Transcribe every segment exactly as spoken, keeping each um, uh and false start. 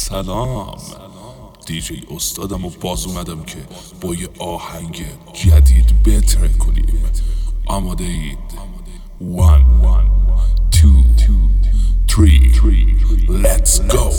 سلام، دیجی استادم و باز اومدم که با یه آهنگ جدید بهتره کنیم. آماده اید؟ one two three let's go.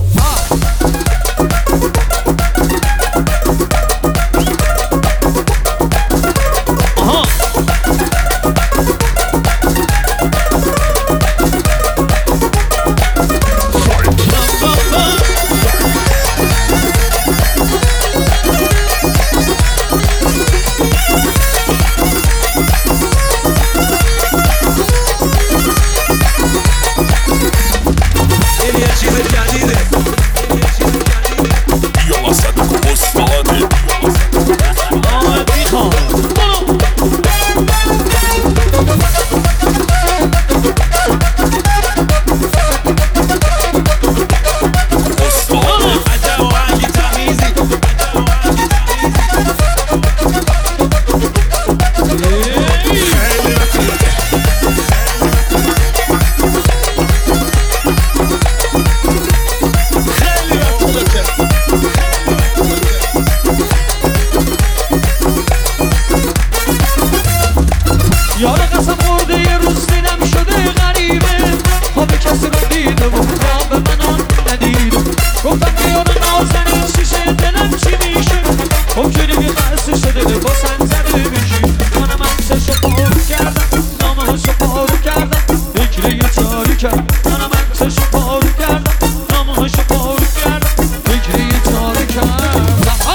یاد قسم خورده یه روز دیدم شده غریبه، خواب کسی رو دیده و خواب من ندیده. گفتم که یاد نازنین شیشه دلم چی میشه، خب جوری میخسته شده لباسم زده بشی. منم عکسشو پارو کردم، نامه‌شو پارو کردم، فکر یه چاری کردم. منم عکسشو پارو کردم، نامه‌شو پارو کردم، فکر یه چاری کردم.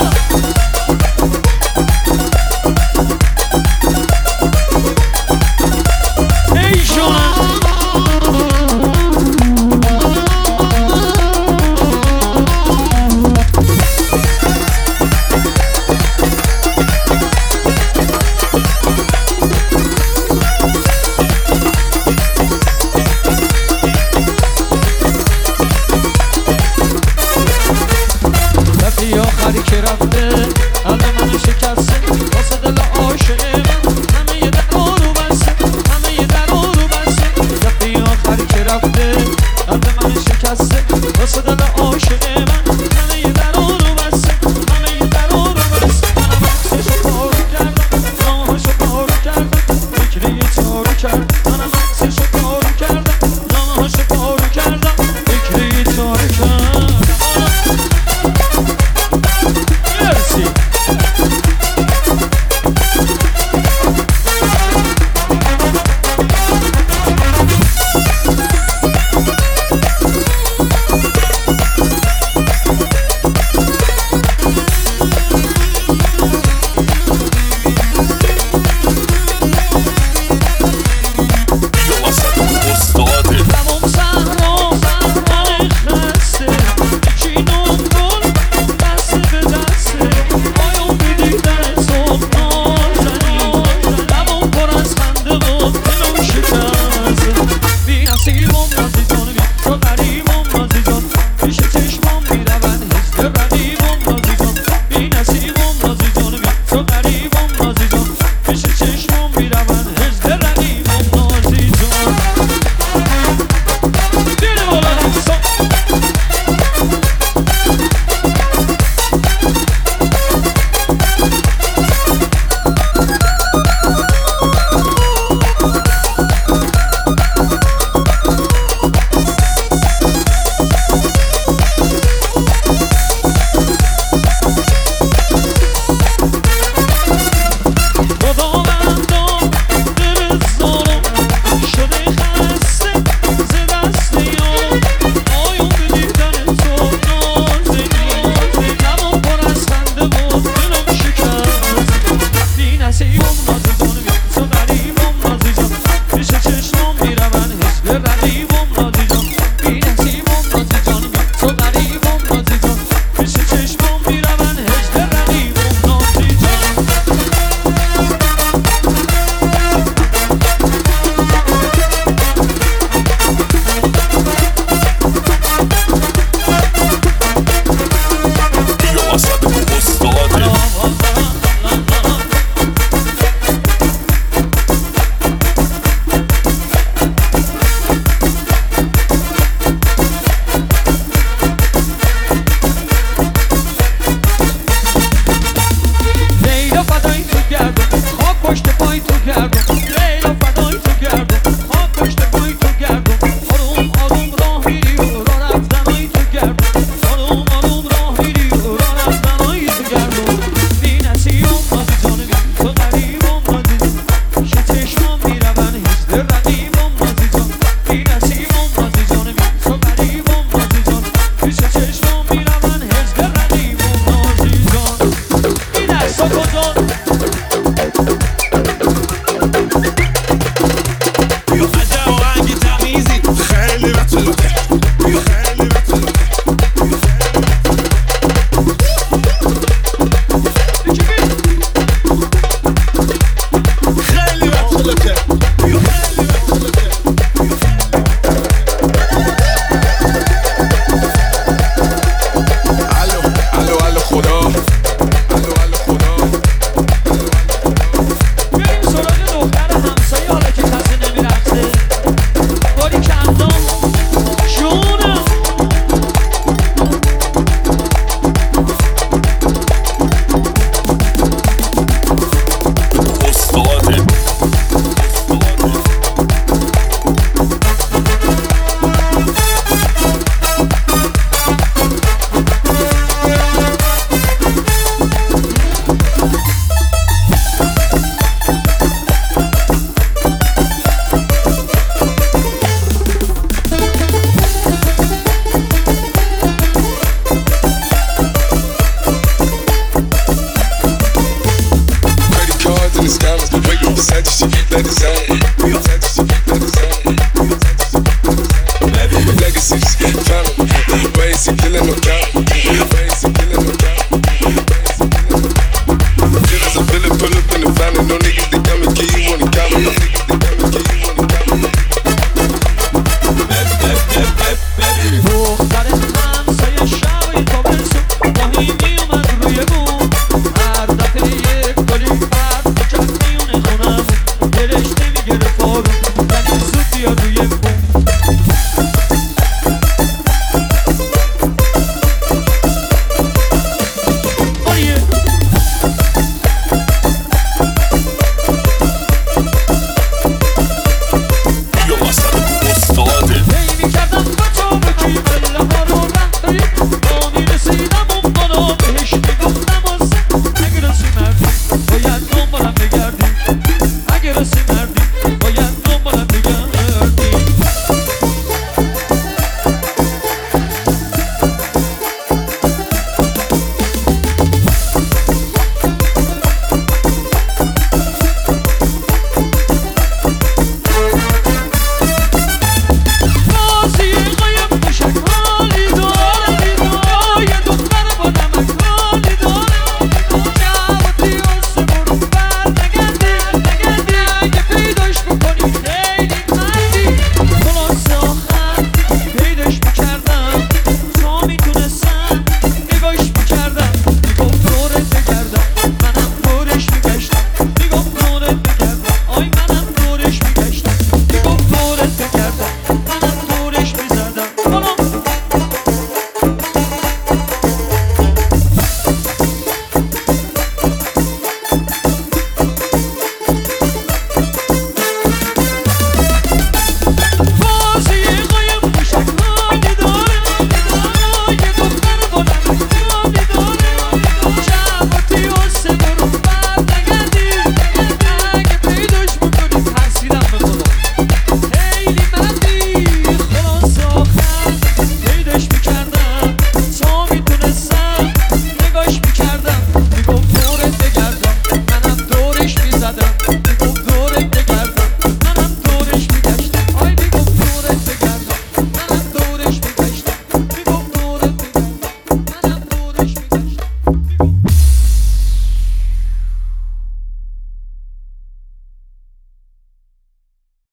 آخری که رفته قلب منو شکسته، واسه دل عاشق من همه یه در رو بسته، همه یه در رو بسته. رفتی آخری که رفته قلب منو شکسته، واسه دل عاشق من همه یه در رو بسته، همه یه در رو بسته. منم عکسشو پارو کردم، نامه‌شو پارو کردم، فکر یه چارو کردم. منم عکسشو پارو کردم، نامه‌شو پارو کردم، فکر یه چارو کردم. بتلاته بیا خیلی بتلاته خیلی بتلاته بیا خیلی بتلاته الو الو الو خدا الو الو خدا بریم سراغ دختر همسایه حالا که کسی نمیرفته باری کندم جونم استاده Legacies, family, ways to killing no count, ways to killing no count. Killers, I feel it, pull up in the family. No niggas, they come and kill you on the counter. No niggas, they come and kill you on the counter. دختر همسایه شبی تابستون ماهی میومد روی بوم هر دفعه یک گلی فرد میکرد میونه خونم دلش نمیگرفت آروم ولی زود بیاد روی بوم